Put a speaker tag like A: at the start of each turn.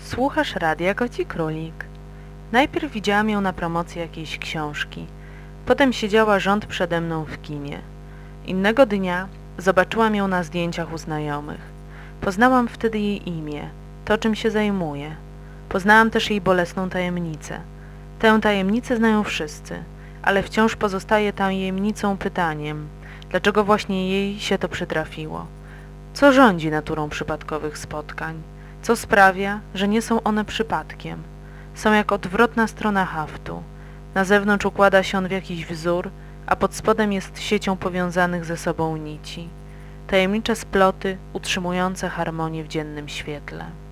A: Słuchasz radia Koci Królik. Najpierw widziałam ją na promocji jakiejś książki. Potem siedziała rząd przede mną w kinie. Innego dnia zobaczyłam ją na zdjęciach u znajomych. Poznałam wtedy jej imię, to czym się zajmuje. Poznałam też jej bolesną tajemnicę. Tę tajemnicę znają wszyscy, ale wciąż pozostaje tajemnicą pytaniem, dlaczego właśnie jej się to przytrafiło. Co rządzi naturą przypadkowych spotkań? Co sprawia, że nie są one przypadkiem? Są jak odwrotna strona haftu. Na zewnątrz układa się on w jakiś wzór, a pod spodem jest siecią powiązanych ze sobą nici. Tajemnicze sploty utrzymujące harmonię w dziennym świetle.